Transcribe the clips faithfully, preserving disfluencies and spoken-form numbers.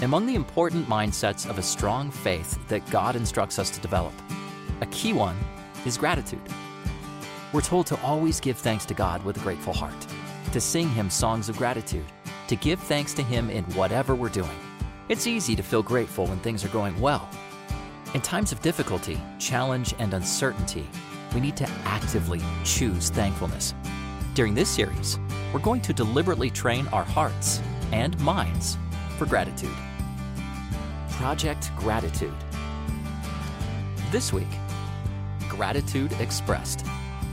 Among the important mindsets of a strong faith that God instructs us to develop, a key one is gratitude. We're told to always give thanks to God with a grateful heart, to sing Him songs of gratitude, to give thanks to Him in whatever we're doing. It's easy to feel grateful when things are going well. In times of difficulty, challenge, and uncertainty, we need to actively choose thankfulness. During this series, we're going to deliberately train our hearts and minds for gratitude. Project Gratitude. This week, Gratitude Expressed.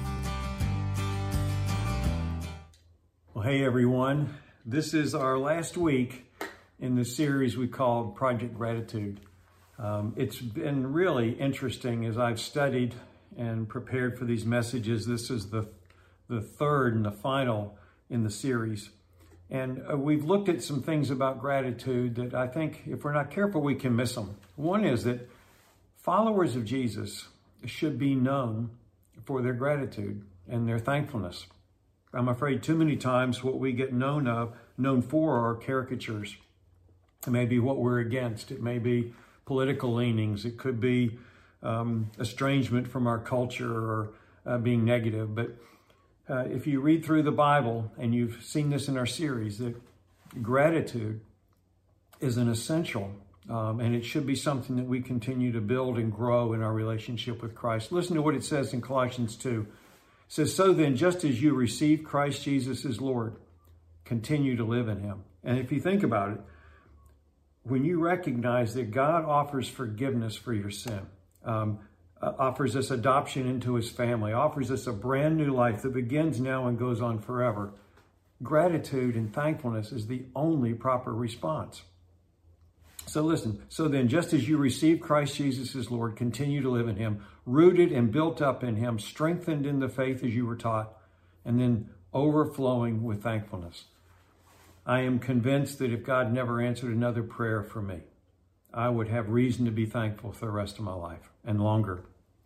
Well, hey everyone. This is our last week in the series we called Project Gratitude. Um, it's been really interesting as I've studied and prepared for these messages. This is the, the third and the final in the series. And uh, we've looked at some things about gratitude that I think if we're not careful, we can miss them. One is that followers of Jesus should be known for their gratitude and their thankfulness. I'm afraid too many times what we get known of, known for are caricatures. It may be what we're against. It may be political leanings. It could be um, estrangement from our culture or uh, being negative. But uh, if you read through the Bible, and you've seen this in our series, that gratitude is an essential, um, and it should be something that we continue to build and grow in our relationship with Christ. Listen to what it says in Colossians two. It says, "So then, just as you received Christ Jesus as Lord, continue to live in Him." And if you think about it, when you recognize that God offers forgiveness for your sin, um, uh, offers us adoption into His family, offers us a brand new life that begins now and goes on forever, gratitude and thankfulness is the only proper response. So listen, so then, just as you received Christ Jesus as Lord, continue to live in Him, rooted and built up in Him, strengthened in the faith as you were taught, and then overflowing with thankfulness. I am convinced that if God never answered another prayer for me, I would have reason to be thankful for the rest of my life and longer.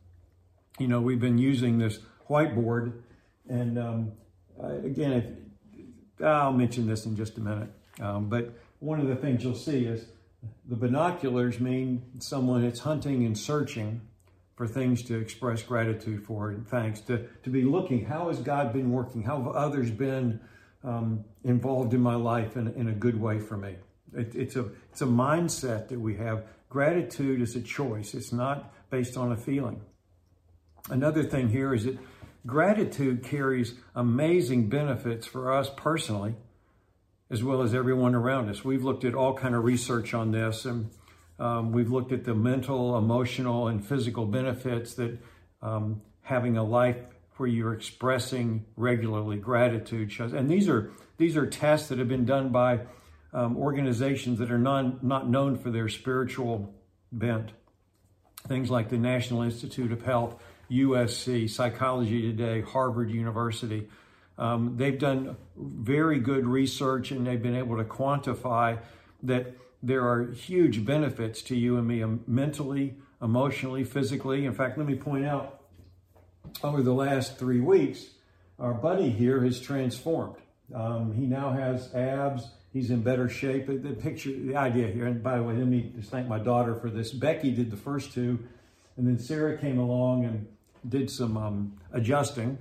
You know, we've been using this whiteboard, and um, again, if, I'll mention this in just a minute, um, but one of the things you'll see is the binoculars mean someone that's hunting and searching for things to express gratitude for and thanks, to, to be looking, how has God been working? How have others been um, involved in my life in, in a good way for me? It, it's a it's a mindset that we have. Gratitude is a choice. It's not based on a feeling. Another thing here is that gratitude carries amazing benefits for us personally, as well as everyone around us. We've looked at all kind of research on this, and um, we've looked at the mental, emotional, and physical benefits that um, having a life where you're expressing regularly gratitude shows. And these are these are tests that have been done by um, organizations that are non, not known for their spiritual bent. Things like the National Institute of Health, U S C, Psychology Today, Harvard University. Um, they've done very good research, and they've been able to quantify that there are huge benefits to you and me, um, mentally, emotionally, physically. In fact, let me point out, over the last three weeks, our buddy here has transformed. Um, he now has abs. He's in better shape. The picture, the idea here, and by the way, let me just thank my daughter for this. Becky did the first two, and then Sarah came along and did some um, adjusting.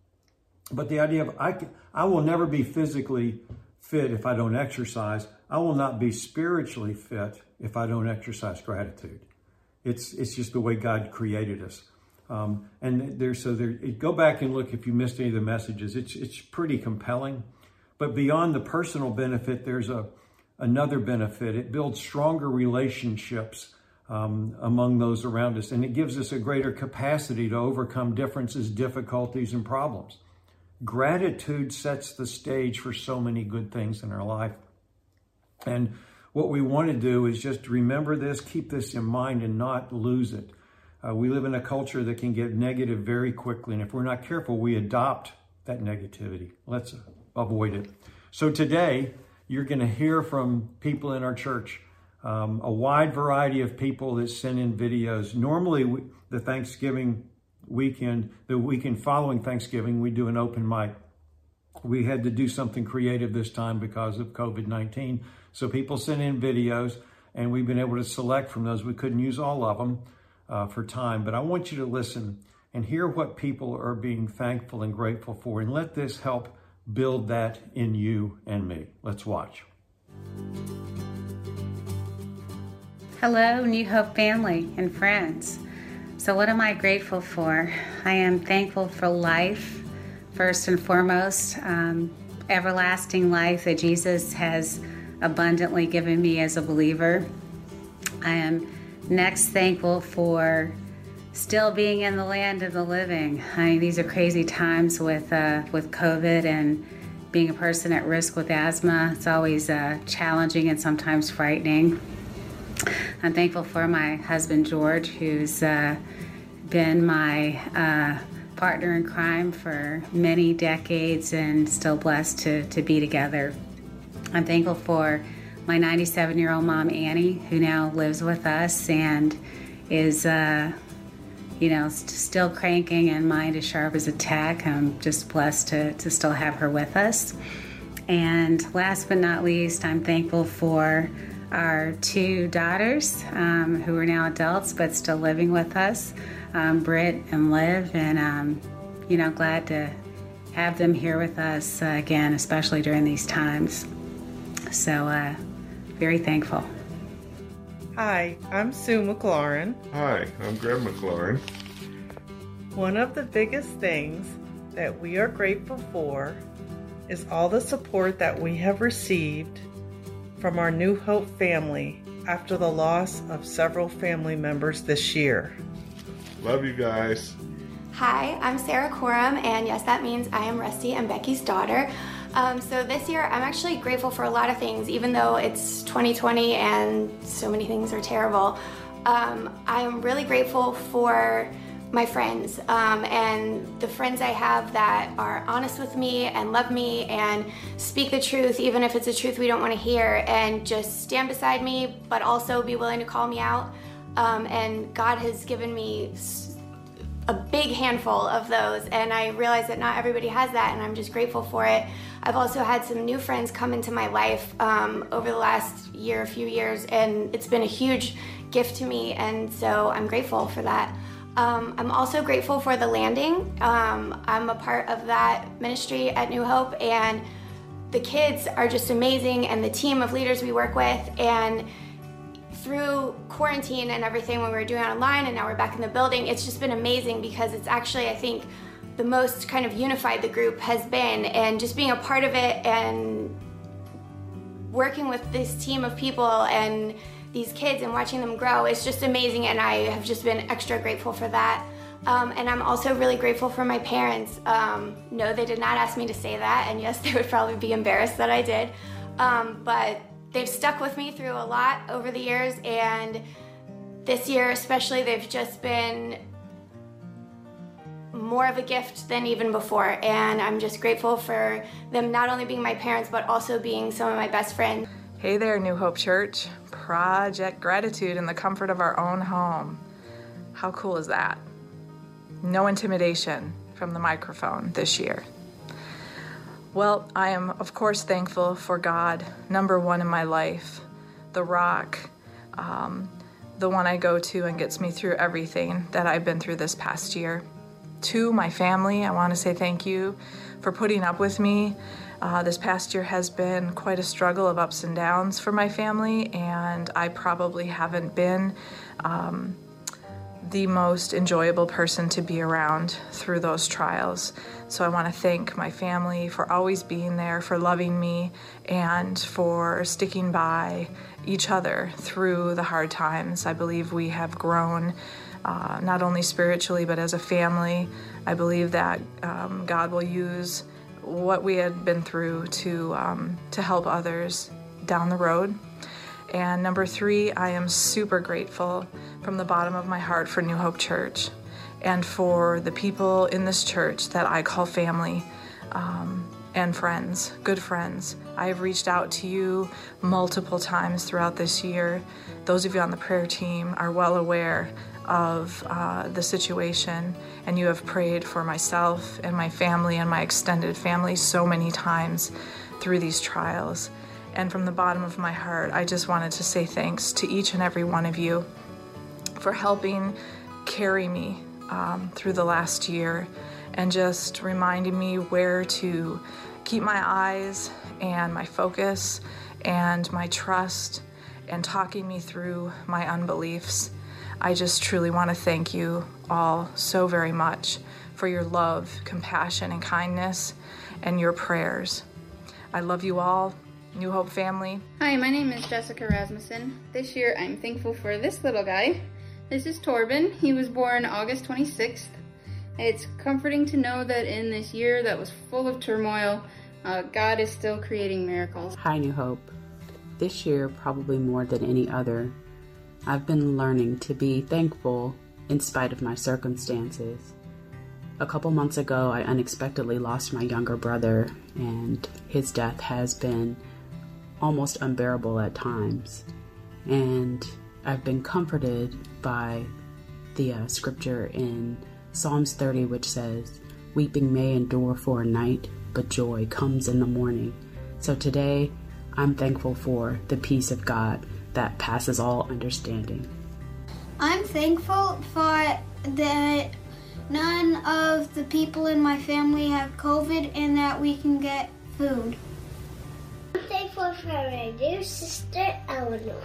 But the idea of I, can, I will never be physically fit if I don't exercise. I will not be spiritually fit if I don't exercise gratitude. It's it's just the way God created us. Um, and there, so there, go back and look if you missed any of the messages. It's it's pretty compelling. But beyond the personal benefit, there's a another benefit. It builds stronger relationships um, among those around us, and it gives us a greater capacity to overcome differences, difficulties, and problems. Gratitude sets the stage for so many good things in our life. And what we want to do is just remember this, keep this in mind, and not lose it. Uh, we live in a culture that can get negative very quickly, and if we're not careful, we adopt that negativity. Let's avoid it. So today, you're going to hear from people in our church, um, a wide variety of people that send in videos. Normally, we, the Thanksgiving weekend, the weekend following Thanksgiving, we do an open mic. We had to do something creative this time because of COVID nineteen. So people sent in videos. and we've been able to select from those. We couldn't use all of them uh, for time, but I want you to listen and hear what people are being thankful and grateful for, and let this help build that in you and me. Let's watch. Hello, New Hope family and friends. So what am I grateful for? I am thankful for life, first and foremost, um, everlasting life that Jesus has abundantly given me as a believer. I am next thankful for still being in the land of the living. I mean, these are crazy times with uh, with COVID and being a person at risk with asthma. It's always uh, challenging and sometimes frightening. I'm thankful for my husband, George, who's uh, been my uh, partner in crime for many decades and still blessed to, to be together. I'm thankful for my ninety-seven-year-old mom, Annie, who now lives with us and is uh, you know, st- still cranking and mind as sharp as a tack. I'm just blessed to, to still have her with us. And last but not least, I'm thankful for our two daughters um, who are now adults but still living with us, um, Britt and Liv, and um, you know, glad to have them here with us uh, again, especially during these times. So, uh, very thankful. Hi, I'm Sue McLaurin. Hi, I'm Greg McLaurin. One of the biggest things that we are grateful for is all the support that we have received from our New Hope family after the loss of several family members this year. Love you guys. Hi, I'm Sarah Coram, and yes, that means I am Rusty and Becky's daughter. Um, so this year, I'm actually grateful for a lot of things, even though it's twenty twenty and so many things are terrible. Um, I am really grateful for my friends um, and the friends I have that are honest with me and love me and speak the truth, even if it's a truth we don't want to hear, and just stand beside me, but also be willing to call me out. Um, and God has given me a big handful of those, and I realize that not everybody has that, and I'm just grateful for it. I've also had some new friends come into my life um, over the last year, a few years, and it's been a huge gift to me, and so I'm grateful for that. Um, I'm also grateful for the Landing. Um, I'm a part of that ministry at New Hope, and the kids are just amazing, and the team of leaders we work with, and through quarantine and everything when we were doing it online and now we're back in the building, it's just been amazing because it's actually, I think, the most kind of unified the group has been, and just being a part of it and working with this team of people and these kids and watching them grow is just amazing, and I have just been extra grateful for that. Um, and I'm also really grateful for my parents. Um, no, they did not ask me to say that, and yes, they would probably be embarrassed that I did, um, but they've stuck with me through a lot over the years, and this year especially, they've just been more of a gift than even before, and I'm just grateful for them not only being my parents, but also being some of my best friends. Hey there, New Hope Church. Project Gratitude in the comfort of our own home. How cool is that? No intimidation from the microphone this year. Well, I am, of course, thankful for God, number one in my life, the rock, um, the one I go to and gets me through everything that I've been through this past year. To my family, I want to say thank you for putting up with me. Uh, this past year has been quite a struggle of ups and downs for my family, and I probably haven't been um, the most enjoyable person to be around through those trials. So I want to thank my family for always being there, for loving me, and for sticking by each other through the hard times. I believe we have grown uh, not only spiritually, but as a family. I believe that um, God will use what we had been through to um, to help others down the road. And number three, I am super grateful from the bottom of my heart for New Hope Church and for the people in this church that I call family um, and friends, good friends. I have reached out to you multiple times throughout this year. Those of you on the prayer team are well aware of uh, the situation, and you have prayed for myself and my family and my extended family so many times through these trials. And from the bottom of my heart, I just wanted to say thanks to each and every one of you for helping carry me um, through the last year and just reminding me where to keep my eyes and my focus and my trust and talking me through my unbeliefs. I just truly want to thank you all so very much for your love, compassion, and kindness and your prayers. I love you all. New Hope family. Hi, my name is Jessica Rasmussen. This year I'm thankful for this little guy. This is Torben. He was born August twenty-sixth. It's comforting to know that in this year that was full of turmoil, uh, God is still creating miracles. Hi, New Hope. This year, probably more than any other, I've been learning to be thankful in spite of my circumstances. A couple months ago, I unexpectedly lost my younger brother, and his death has been almost unbearable at times. And I've been comforted by the uh, scripture in Psalms thirty, which says, "Weeping may endure for a night, but joy comes in the morning." So today, I'm thankful for the peace of God that passes all understanding. I'm thankful for that none of the people in my family have COVID and that we can get food. I'm thankful for my dear sister Eleanor.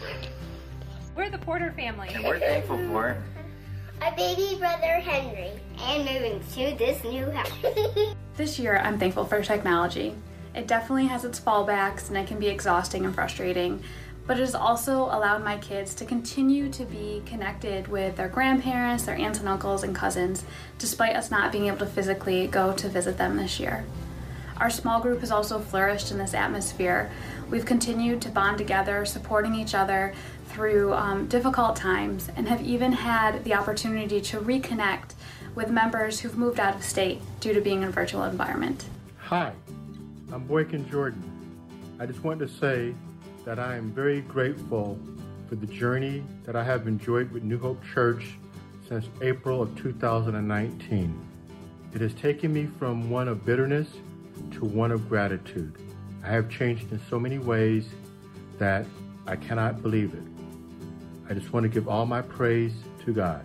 We're the Porter family. And we're thankful for our baby brother Henry and moving to this new house. This year I'm thankful for technology. It definitely has its fallbacks and it can be exhausting and frustrating, but it has also allowed my kids to continue to be connected with their grandparents, their aunts and uncles and cousins, despite us not being able to physically go to visit them this year. Our small group has also flourished in this atmosphere. We've continued to bond together, supporting each other through um, difficult times, and have even had the opportunity to reconnect with members who've moved out of state due to being in a virtual environment. Hi, I'm Boykin Jordan. I just want to say that I am very grateful for the journey that I have enjoyed with New Hope Church since April of two thousand nineteen. It has taken me from one of bitterness to one of gratitude. I have changed in so many ways that I cannot believe it. I just want to give all my praise to God.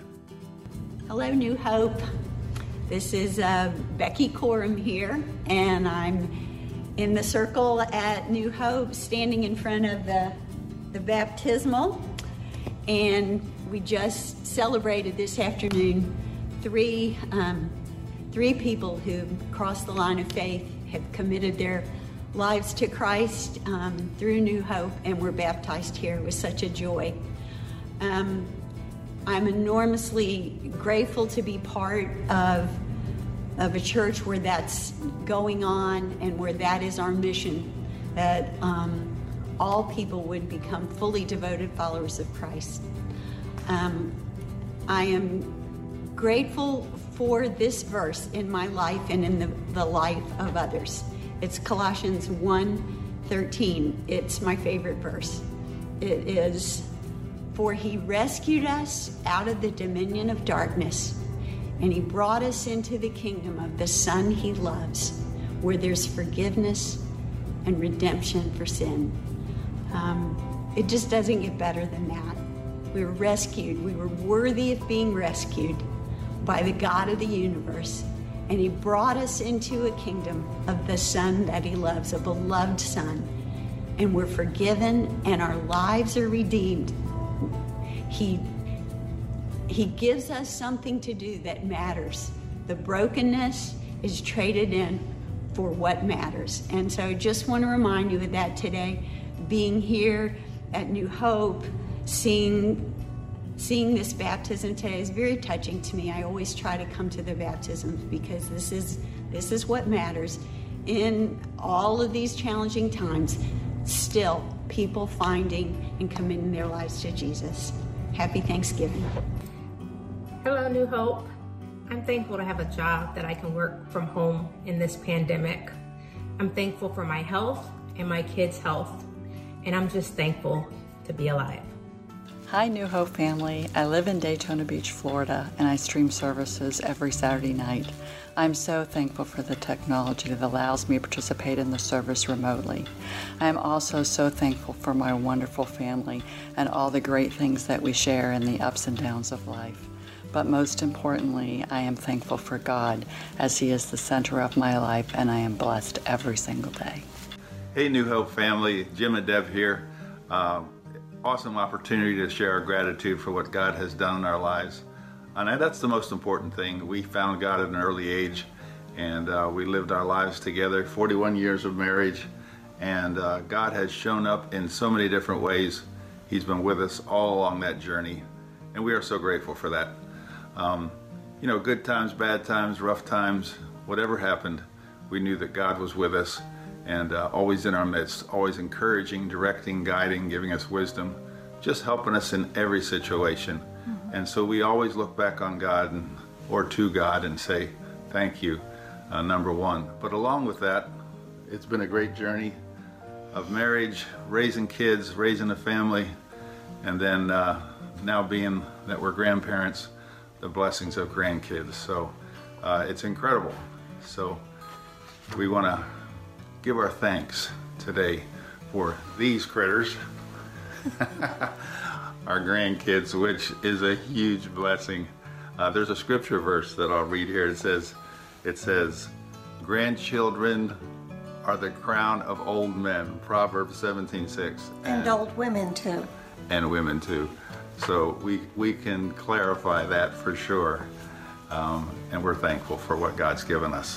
Hello, New Hope. This is uh, Becky Coram here, and I'm in the circle at New Hope, standing in front of the, the baptismal. And we just celebrated this afternoon three, um, three people who crossed the line of faith, have committed their lives to Christ um, through New Hope, and were baptized here. It was such a joy. Um, I'm enormously grateful to be part of, of a church where that's going on and where that is our mission, that um, all people would become fully devoted followers of Christ. Um, I am grateful for this verse in my life and in the, the life of others. It's Colossians one thirteen. It's my favorite verse. It is, "For he rescued us out of the dominion of darkness, and he brought us into the kingdom of the Son he loves, where there's forgiveness and redemption for sin." Um, it just doesn't get better than that. We were rescued. We were worthy of being rescued by the God of the universe, and he brought us into a kingdom of the Son that he loves, a beloved Son, and we're forgiven and our lives are redeemed. He, he gives us something to do that matters. The brokenness is traded in for what matters. And so I just want to remind you of that today. Being here at New Hope, seeing seeing this baptism today is very touching to me. I always try to come to the baptisms because this is this is what matters. In all of these challenging times, still people finding and committing their lives to Jesus. Happy Thanksgiving. Hello, New Hope. I'm thankful to have a job that I can work from home in this pandemic. I'm thankful for my health and my kids' health, and I'm just thankful to be alive. Hi, New Hope family. I live in Daytona Beach, Florida, and I stream services every Saturday night. I'm so thankful for the technology that allows me to participate in the service remotely. I am also so thankful for my wonderful family and all the great things that we share in the ups and downs of life. But most importantly, I am thankful for God, as He is the center of my life, and I am blessed every single day. Hey, New Hope family, Jim and Deb here. Uh, awesome opportunity to share our gratitude for what God has done in our lives. And that's the most important thing. We found God at an early age, and uh, we lived our lives together, forty-one years of marriage, and uh, God has shown up in so many different ways. He's been with us all along that journey, and we are so grateful for that. Um, you know, good times, bad times, rough times, whatever happened, we knew that God was with us, and uh, always in our midst, always encouraging, directing, guiding, giving us wisdom, just helping us in every situation. Mm-hmm. And so we always look back on God and, or to God and say, thank you, uh, number one. But along with that, it's been a great journey of marriage, raising kids, raising a family, and then uh, now being that we're grandparents, the blessings of grandkids. So uh, it's incredible. So we want to give our thanks today for these critters, our grandkids, which is a huge blessing. Uh, there's a scripture verse that I'll read here. It says, it says, grandchildren are the crown of old men, Proverbs seventeen six. And, and old women too. And women too. So we, we can clarify that for sure. Um, and we're thankful for what God's given us.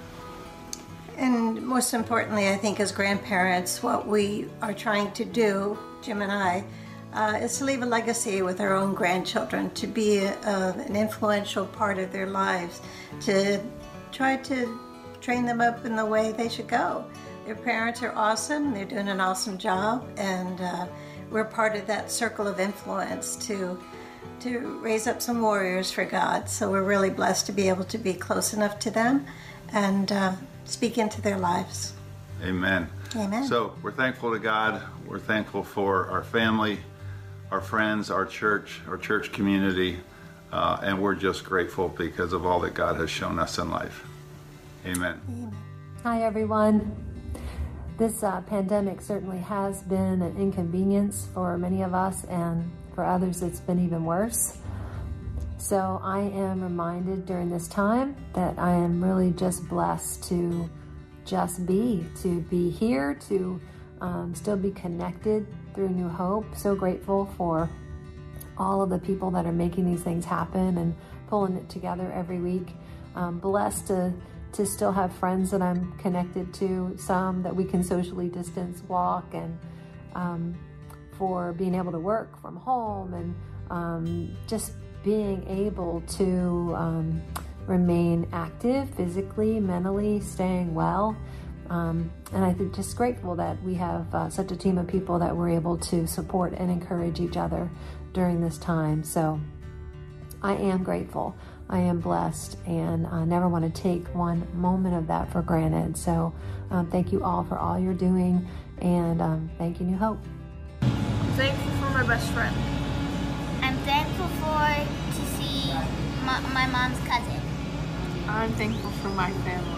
And most importantly, I think as grandparents, what we are trying to do, Jim and I, uh, is to leave a legacy with our own grandchildren, to be a, a, an influential part of their lives, to try to train them up in the way they should go. Their parents are awesome, they're doing an awesome job, and uh, we're part of that circle of influence to to raise up some warriors for God. So we're really blessed to be able to be close enough to them and uh, speak into their lives. Amen. Amen. So we're thankful to God. We're thankful for our family, our friends, our church, our church community, uh, and we're just grateful because of all that God has shown us in life. Amen. Amen. Hi, everyone. This uh, pandemic certainly has been an inconvenience for many of us, and for others it's been even worse. So I am reminded during this time that I am really just blessed to just be, to be here, to um, still be connected through New Hope. So grateful for all of the people that are making these things happen and pulling it together every week. Um, blessed to, to still have friends that I'm connected to, some that we can socially distance walk, and um, for being able to work from home, and um, just being able to um, remain active physically, mentally, staying well. Um, and I think just grateful that we have uh, such a team of people that we're able to support and encourage each other during this time. So I am grateful. I am blessed, and I never want to take one moment of that for granted. So um, thank you all for all you're doing, and um, thank you, New Hope. I'm thankful for my best friend. I'm thankful for to see my, my mom's cousin. I'm thankful for my family.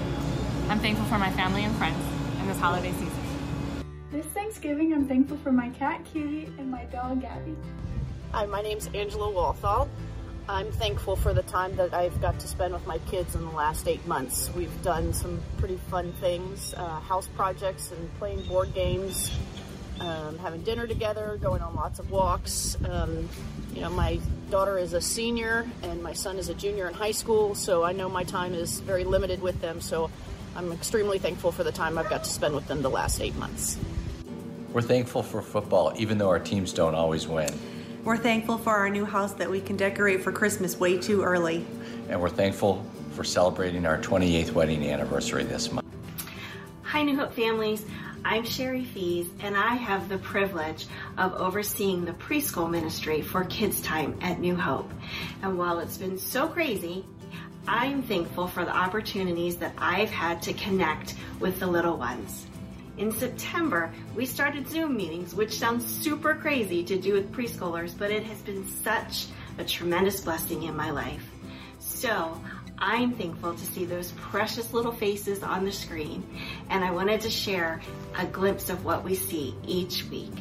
I'm thankful for my family and friends in this holiday season. This Thanksgiving, I'm thankful for my cat, Cutie, and my dog, Gabby. Hi, my name's Angela Walthall. I'm thankful for the time that I've got to spend with my kids in the last eight months. We've done some pretty fun things, uh, house projects and playing board games, um, having dinner together, going on lots of walks. Um, you know, my daughter is a senior and my son is a junior in high school, so I know my time is very limited with them, so I'm extremely thankful for the time I've got to spend with them the last eight months. We're thankful for football, even though our teams don't always win. We're thankful for our new house that we can decorate for Christmas way too early. And we're thankful for celebrating our twenty-eighth wedding anniversary this month. Hi, New Hope families. I'm Sherry Fees, and I have the privilege of overseeing the preschool ministry for Kids Time at New Hope. And while it's been so crazy, I'm thankful for the opportunities that I've had to connect with the little ones. In September, we started Zoom meetings, which sounds super crazy to do with preschoolers, but it has been such a tremendous blessing in my life. So I'm thankful to see those precious little faces on the screen, and I wanted to share a glimpse of what we see each week.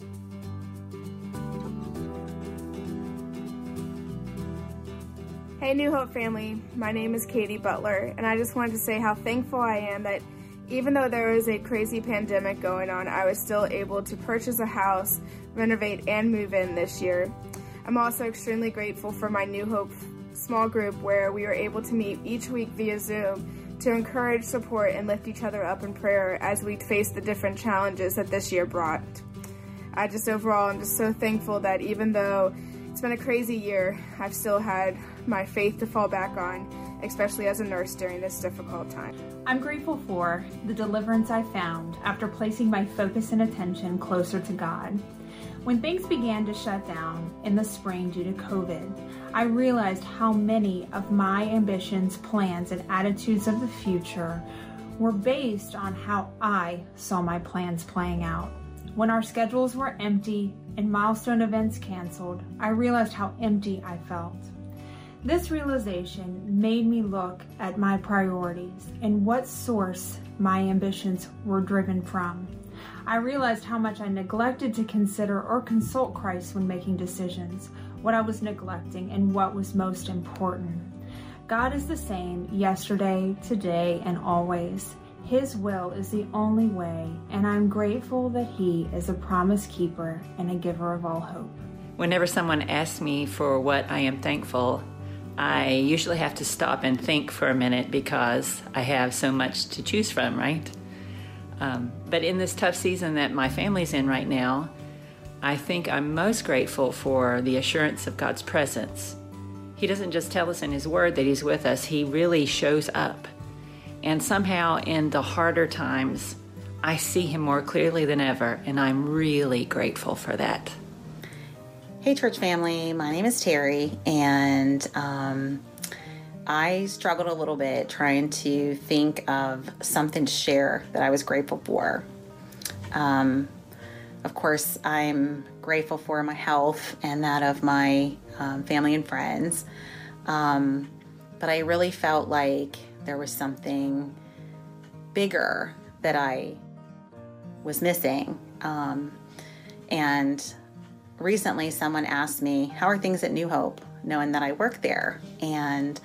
Hey New Hope family, my name is Katie Butler, and I just wanted to say how thankful I am that even though there was a crazy pandemic going on, I was still able to purchase a house, renovate, and move in this year. I'm also extremely grateful for my New Hope small group where we were able to meet each week via Zoom to encourage, support, and lift each other up in prayer as we face the different challenges that this year brought. I just overall am just so thankful that even though it's been a crazy year, I've still had my faith to fall back on, especially as a nurse during this difficult time. I'm grateful for the deliverance I found after placing my focus and attention closer to God. When things began to shut down in the spring due to COVID, I realized how many of my ambitions, plans, and attitudes of the future were based on how I saw my plans playing out. When our schedules were empty and milestone events canceled, I realized how empty I felt. This realization made me look at my priorities and what source my ambitions were driven from. I realized how much I neglected to consider or consult Christ when making decisions, what I was neglecting, and what was most important. God is the same yesterday, today, and always. His will is the only way, and I'm grateful that He is a promise keeper and a giver of all hope. Whenever someone asks me for what I am thankful, I usually have to stop and think for a minute because I have so much to choose from, right? Um, but in this tough season that my family's in right now, I think I'm most grateful for the assurance of God's presence. He doesn't just tell us in His Word that He's with us, He really shows up. And somehow in the harder times, I see Him more clearly than ever, and I'm really grateful for that. Hey church family, my name is Terry, and um, I struggled a little bit trying to think of something to share that I was grateful for. Um, of course, I'm grateful for my health and that of my um, family and friends, um, but I really felt like there was something bigger that I was missing. Um, and recently someone asked me, how are things at New Hope, knowing that I work there? And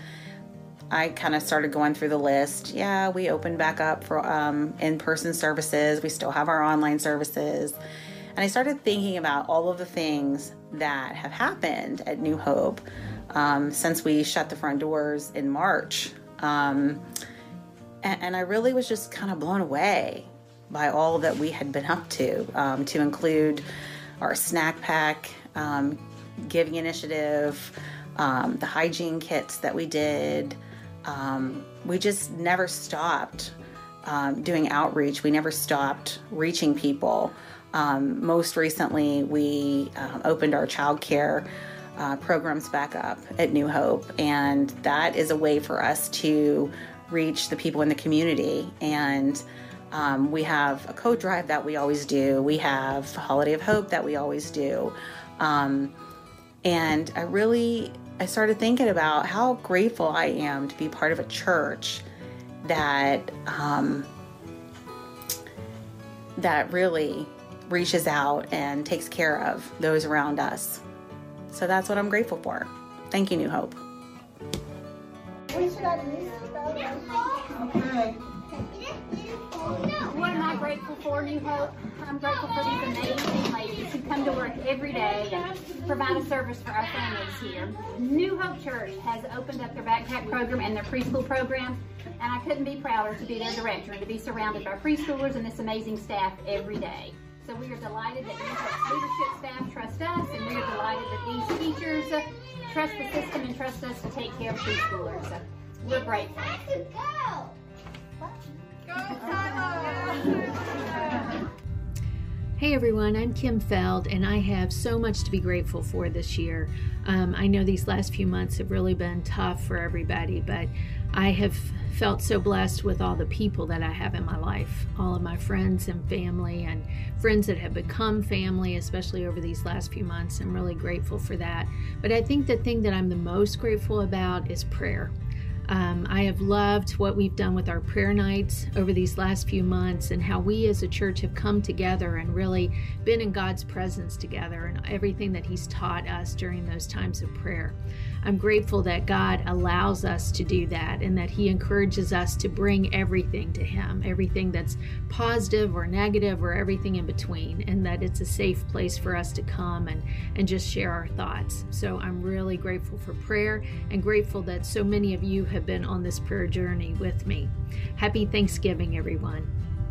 I kind of started going through the list. Yeah, we opened back up for um, in-person services. We still have our online services. And I started thinking about all of the things that have happened at New Hope um, since we shut the front doors in March. Um, and, and I really was just kind of blown away by all that we had been up to, um, to include our snack pack um, giving initiative, um, the hygiene kits that we did. Um, we just never stopped um, doing outreach. We never stopped reaching people. Um, most recently, we um, opened our child care uh, programs back up at New Hope, and that is a way for us to reach the people in the community. And um, we have a code drive that we always do. We have Holiday of Hope that we always do. Um, and I really, I started thinking about how grateful I am to be part of a church that um, that really reaches out and takes care of those around us. So that's what I'm grateful for. Thank you, New Hope. Okay. What am I grateful for, New Hope? I'm grateful for these amazing ladies who come to work every day and provide a service for our families here. New Hope Church has opened up their backpack program and their preschool program, and I couldn't be prouder to be their director and to be surrounded by preschoolers and this amazing staff every day. So we are delighted that New Hope's leadership staff trust us, and we are delighted that these teachers uh, trust the system and trust us to take care of preschoolers. So we're grateful. Hey everyone, I'm Kim Feld, and I have so much to be grateful for this year. Um, I know these last few months have really been tough for everybody, but I have felt so blessed with all the people that I have in my life, all of my friends and family, and friends that have become family, especially over these last few months. I'm really grateful for that. But I think the thing that I'm the most grateful about is prayer. Um, I have loved what we've done with our prayer nights over these last few months, and how we as a church have come together and really been in God's presence together, and everything that He's taught us during those times of prayer. I'm grateful that God allows us to do that, and that He encourages us to bring everything to Him, everything that's positive or negative or everything in between, and that it's a safe place for us to come and, and just share our thoughts. So I'm really grateful for prayer, and grateful that so many of you have been on this prayer journey with me. Happy Thanksgiving, everyone.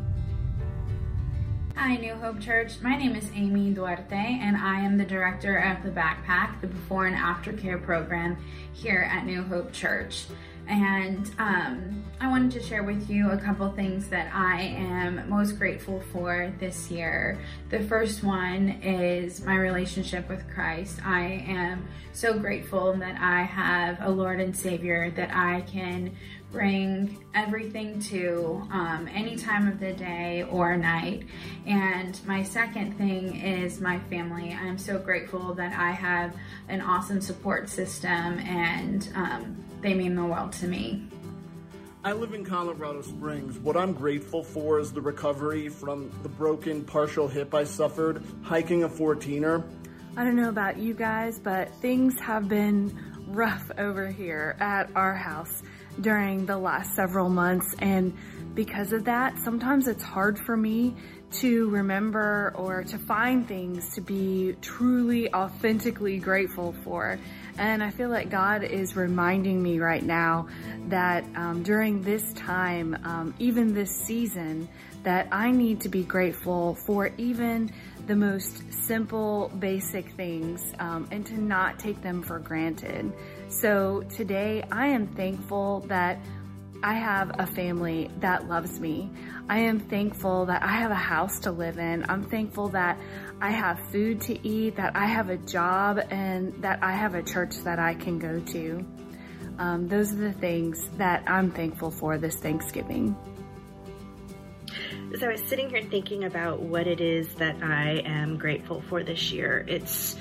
Hi, New Hope Church. My name is Amy Duarte, and I am the director of the Backpack, the Before and After Care program here at New Hope Church. And um, I wanted to share with you a couple things that I am most grateful for this year. The first one is my relationship with Christ. I am so grateful that I have a Lord and Savior that I can bring everything to um, any time of the day or night. And my second thing is my family. I'm so grateful that I have an awesome support system, and um, they mean the world to me. I live in Colorado Springs. What I'm grateful for is the recovery from the broken partial hip I suffered hiking a fourteener. I don't know about you guys, but things have been rough over here at our house during the last several months, and because of that, sometimes it's hard for me to remember or to find things to be truly, authentically grateful for. And I feel like God is reminding me right now that um, during this time, um, even this season, that I need to be grateful for even the most simple, basic things, um, and to not take them for granted. So today I am thankful that I have a family that loves me. I am thankful that I have a house to live in. I'm thankful that I have food to eat, that I have a job, and that I have a church that I can go to. Um, those are the things that I'm thankful for this Thanksgiving. So I was sitting here thinking about what it is that I am grateful for this year. It's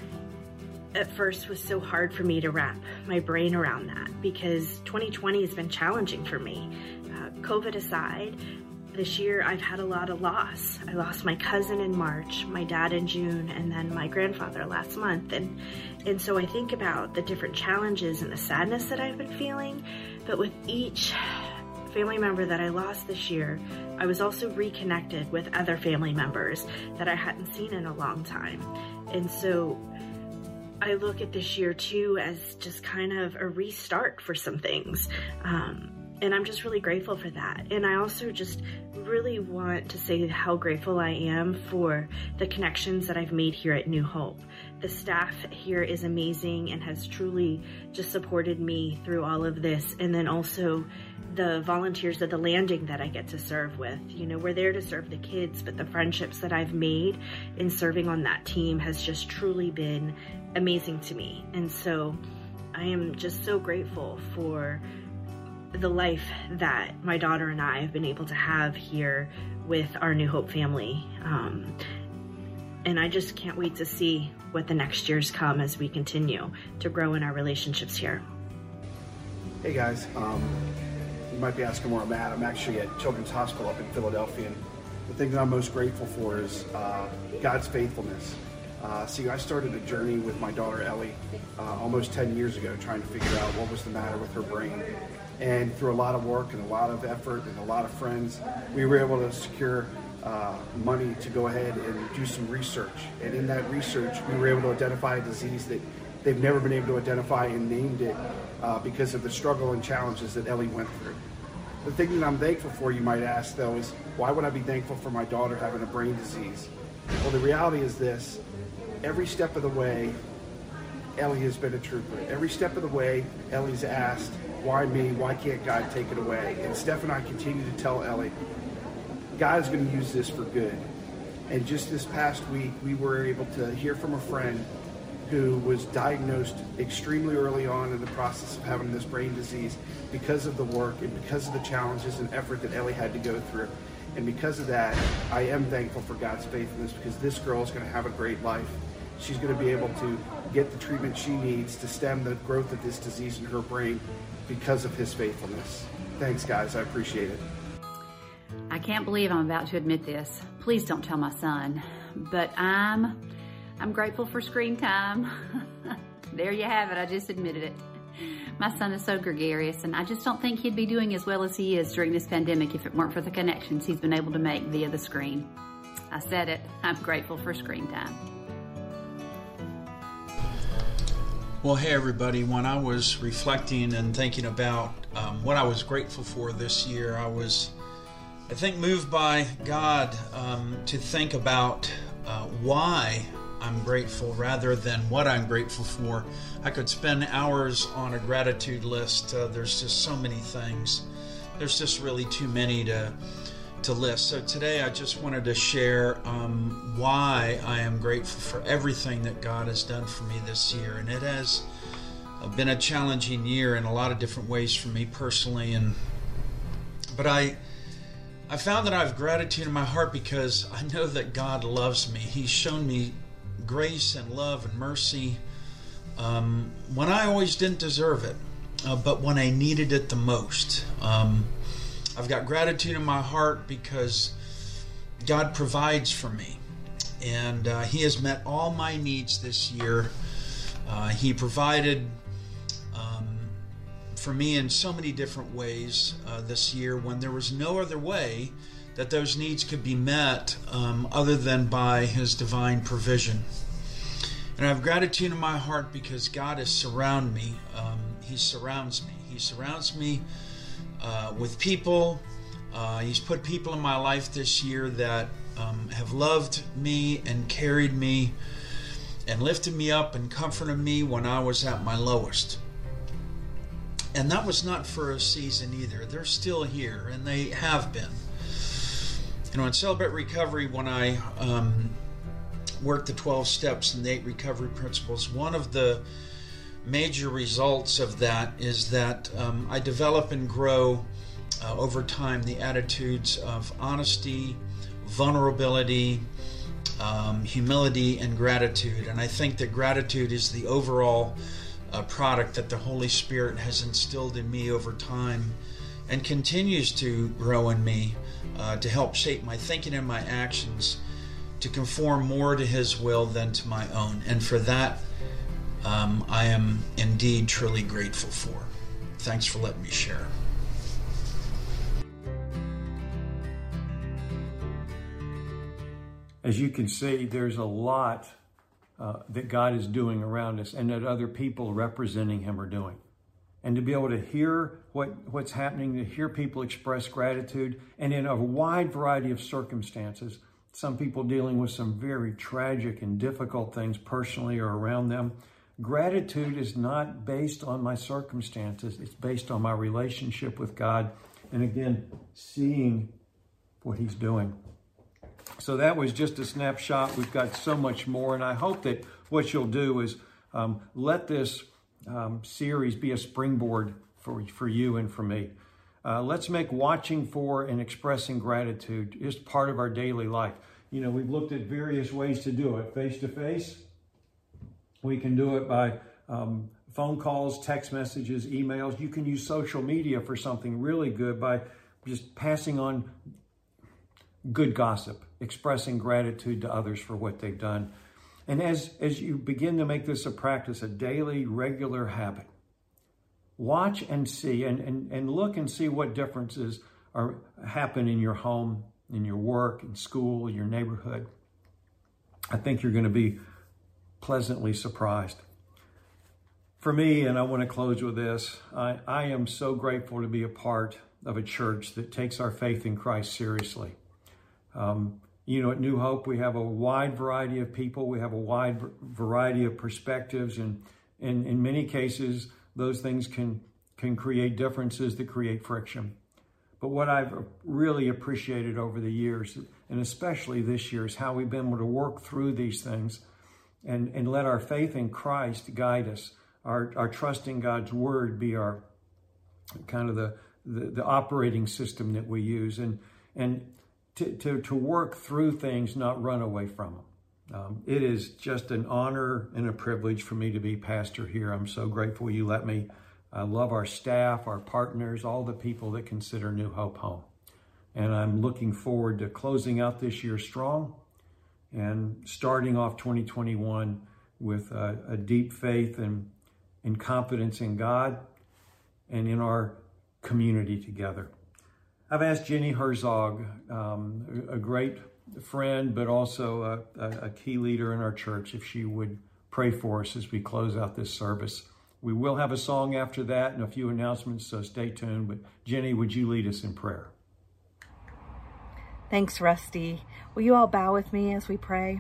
at first was so hard for me to wrap my brain around that, because twenty twenty has been challenging for me. Uh, COVID aside, this year I've had a lot of loss. I lost my cousin in March, my dad in June, and then my grandfather last month. And, and so I think about the different challenges and the sadness that I've been feeling, but with each family member that I lost this year, I was also reconnected with other family members that I hadn't seen in a long time. And so I look at this year too as just kind of a restart for some things. Um, and I'm just really grateful for that. And I also just really want to say how grateful I am for the connections that I've made here at New Hope. The staff here is amazing and has truly just supported me through all of this. And then also the volunteers at the landing that I get to serve with. You know, we're there to serve the kids, but the friendships that I've made in serving on that team has just truly been amazing to me. And so I am just so grateful for the life that my daughter and I have been able to have here with our New Hope family. Um, and I just can't wait to see what the next years come as we continue to grow in our relationships here. Hey guys, um, you might be asking where I'm at. I'm actually at Children's Hospital up in Philadelphia. And the thing that I'm most grateful for is uh, God's faithfulness. Uh, see, I started a journey with my daughter Ellie uh, almost ten years ago, trying to figure out what was the matter with her brain. And through a lot of work and a lot of effort and a lot of friends, we were able to secure uh, money to go ahead and do some research. And in that research, we were able to identify a disease that they've never been able to identify, and named it uh, because of the struggle and challenges that Ellie went through. The thing that I'm thankful for, you might ask, though, is why would I be thankful for my daughter having a brain disease? Well, the reality is this. Every step of the way, Ellie has been a trooper. Every step of the way, Ellie's asked, why me? Why can't God take it away? And Steph and I continue to tell Ellie, God's going to use this for good. And just this past week, we were able to hear from a friend who was diagnosed extremely early on in the process of having this brain disease because of the work and because of the challenges and effort that Ellie had to go through. And because of that, I am thankful for God's faithfulness, because this girl is going to have a great life. She's going to be able to get the treatment she needs to stem the growth of this disease in her brain because of his faithfulness. Thanks, guys. I appreciate it. I can't believe I'm about to admit this. Please don't tell my son. But I'm, I'm grateful for screen time. There you have it. I just admitted it. My son is so gregarious, and I just don't think he'd be doing as well as he is during this pandemic if it weren't for the connections he's been able to make via the screen. I said it. I'm grateful for screen time. Well, hey everybody, when I was reflecting and thinking about um, what I was grateful for this year, I was, I think, moved by God um, to think about uh, why I'm grateful rather than what I'm grateful for. I could spend hours on a gratitude list. Uh, there's just so many things. There's just really too many to to list. So today I just wanted to share um, why I am grateful for everything that God has done for me this year. And it has been a challenging year in a lot of different ways for me personally. And but I I found that I have gratitude in my heart because I know that God loves me. He's shown me grace and love and mercy um, when I always didn't deserve it, uh, but when I needed it the most. Um, I've got gratitude in my heart because God provides for me, and uh, He has met all my needs this year. Uh, he provided um, for me in so many different ways uh, this year when there was no other way that those needs could be met um, other than by His divine provision. And I have gratitude in my heart because God has surrounded me. Um, he surrounds me. He surrounds me uh, with people. Uh, he's put people in my life this year that um, have loved me and carried me and lifted me up and comforted me when I was at my lowest. And that was not for a season either. They're still here, and they have been. You know, in Celebrate Recovery, when I um, worked the twelve steps and the eight recovery principles, one of the major results of that is that um, I develop and grow uh, over time the attitudes of honesty, vulnerability, um, humility, and gratitude. And I think that gratitude is the overall uh, product that the Holy Spirit has instilled in me over time and continues to grow in me uh, to help shape my thinking and my actions to conform more to His will than to my own. And for that, um, I am indeed truly grateful for. Thanks for letting me share. As you can see, there's a lot uh, that God is doing around us and that other people representing Him are doing. And to be able to hear what, what's happening, to hear people express gratitude, and in a wide variety of circumstances, some people dealing with some very tragic and difficult things personally or around them. Gratitude is not based on my circumstances. It's based on my relationship with God. And again, seeing what He's doing. So that was just a snapshot. We've got so much more. And I hope that what you'll do is um, let this um, series be a springboard for, for you and for me. Uh, let's make watching for and expressing gratitude just part of our daily life. You know, we've looked at various ways to do it. Face-to-face, we can do it by um, phone calls, text messages, emails. You can use social media for something really good by just passing on good gossip, expressing gratitude to others for what they've done. And as, as you begin to make this a practice, a daily, regular habit, watch and see and, and, and look and see what differences are happen in your home, in your work, in school, in your neighborhood. I think you're going to be pleasantly surprised. For me, and I want to close with this, I, I am so grateful to be a part of a church that takes our faith in Christ seriously. Um, you know, at New Hope, we have a wide variety of people. We have a wide variety of perspectives. And, and in many cases, those things can, can create differences that create friction. But what I've really appreciated over the years, and especially this year, is how we've been able to work through these things and, and let our faith in Christ guide us. Our, our trust in God's word be our kind of the, the, the operating system that we use, and, and to, to, to work through things, not run away from them. Um, it is just an honor and a privilege for me to be pastor here. I'm so grateful you let me. I love our staff, our partners, all the people that consider New Hope home. And I'm looking forward to closing out this year strong and starting off twenty twenty-one with a, a deep faith and, and confidence in God and in our community together. I've asked Jenny Herzog, um, a great friend, but also a, a key leader in our church, if she would pray for us as we close out this service. We will have a song after that and a few announcements, so stay tuned. But Jenny, would you lead us in prayer? Thanks, Rusty. Will you all bow with me as we pray?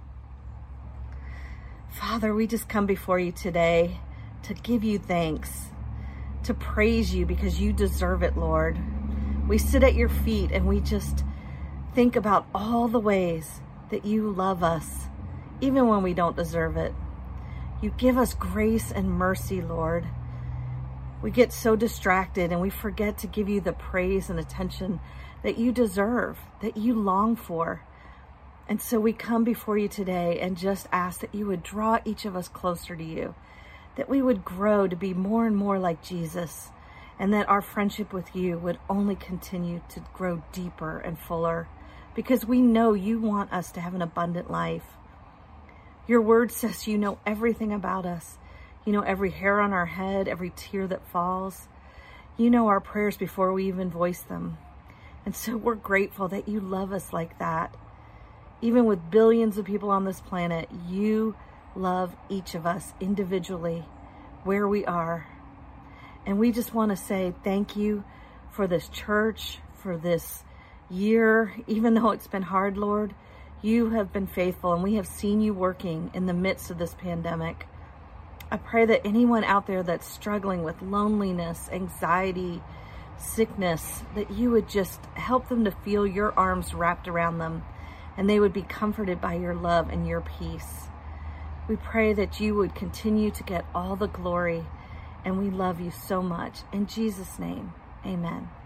Father, we just come before you today to give you thanks, to praise you because you deserve it, Lord. We sit at your feet and we just think about all the ways that you love us, even when we don't deserve it. You give us grace and mercy, Lord. We get so distracted and we forget to give you the praise and attention that you deserve, that you long for. And so we come before you today and just ask that you would draw each of us closer to you, that we would grow to be more and more like Jesus, and that our friendship with you would only continue to grow deeper and fuller, because we know you want us to have an abundant life. Your word says you know everything about us. You know every hair on our head, every tear that falls. You know our prayers before we even voice them. And so we're grateful that you love us like that. Even with billions of people on this planet, you love each of us individually, where we are. And we just want to say thank you for this church, for this year. Even though it's been hard, Lord, you have been faithful, and we have seen you working in the midst of this pandemic. I pray that anyone out there that's struggling with loneliness, anxiety, sickness, that you would just help them to feel your arms wrapped around them, and they would be comforted by your love and your peace. We pray that you would continue to get all the glory, and we love you so much. In Jesus' name, amen.